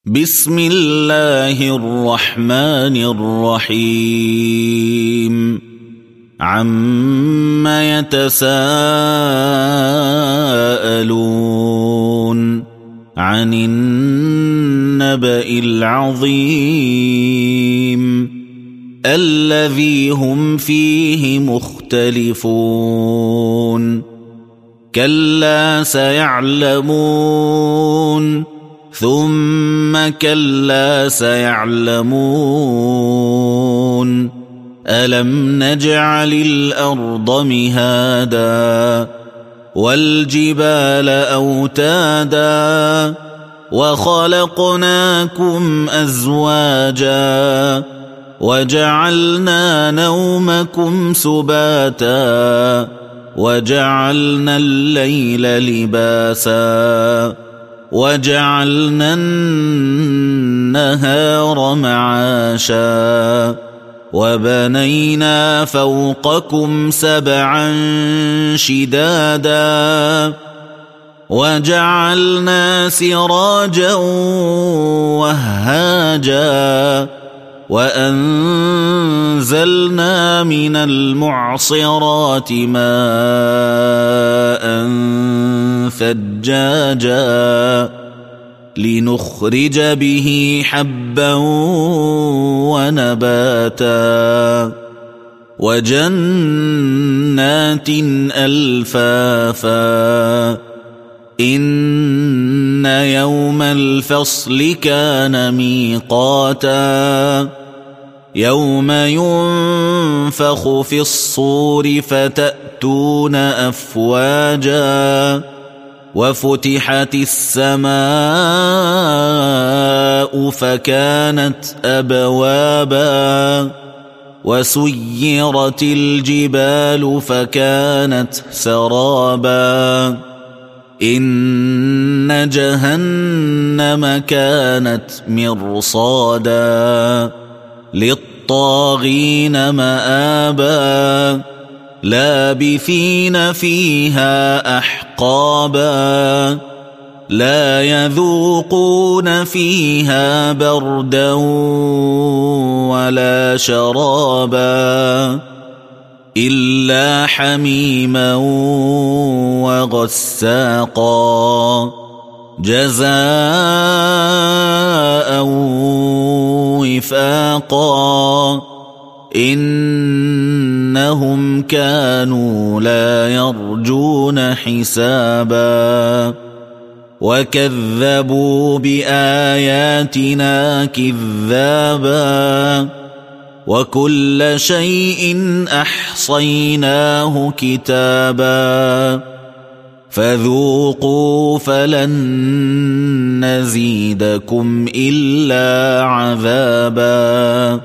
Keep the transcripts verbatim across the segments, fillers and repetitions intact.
بسم الله الرحمن الرحيم عم يتساءلون عن النبأ العظيم الذي هم فيه مختلفون كلا سيعلمون ثم كلا سيعلمون ألم نجعل الأرض مهادا والجبال أوتادا وخلقناكم أزواجا وجعلنا نومكم سباتا وجعلنا الليل لباسا وجعلنا النهار معاشا وبنينا فوقكم سبعا شدادا وجعلنا سراجا وهاجا وأنزلنا من المعصرات ماء ثجاجا لنخرج به حبا ونباتا وجنات ألفافا إن يوم الفصل كان ميقاتا يوم ينفخ في الصور فتأتون أفواجا وفتحت السماء فكانت أبوابا وسيرت الجبال فكانت سرابا إن جهنم كانت مرصادا للطاغين مآبا لابثين فيها أحقابا لا يذوقون فيها بردا ولا شرابا إلا حميما وغساقا جزاء وفاقا إنهم كانوا لا يرجون حسابا وكذبوا بآياتنا كذابا وكل شيء أحصيناه كتابا فذوقوا فلن نزيدكم إلا عذابا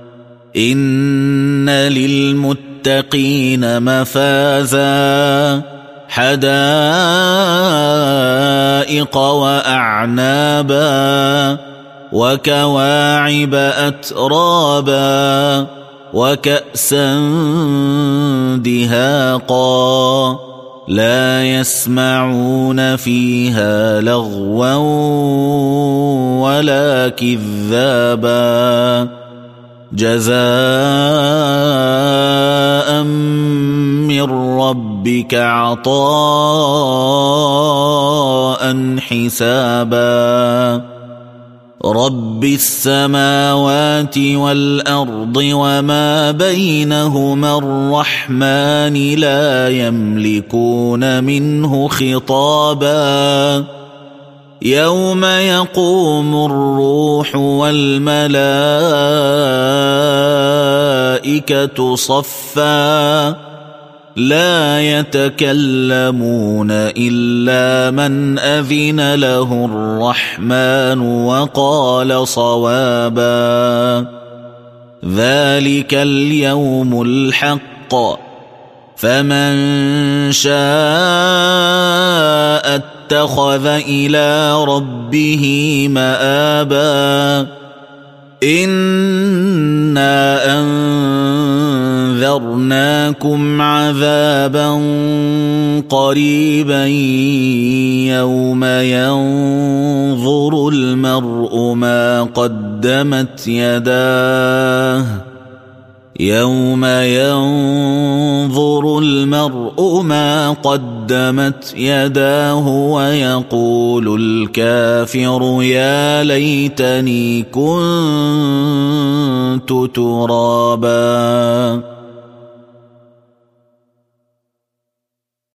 إن للمتقين مفازا حدائق وأعنابا وكواعب أترابا وكأسا دهاقا لا يسمعون فيها لغوا ولا كذابا جزاء من ربك عطاء حسابا رب السماوات والأرض وما بينهما الرحمن لا يملكون منه خطابا يوم يقوم الروح والملائكة صفا لا يتكلمون إلا من أذن له الرحمن وقال صوابا ذلك اليوم الحق فمن شاء اتخذ إلى ربه مآبا إنا أنذرناكم فأنذرناكم عذابا قريبا يوم ينظر المرء ما قدمت يداه يوم ينظر المرء ما قدمت يداه ويقول الكافر يا ليتني كنت ترابا.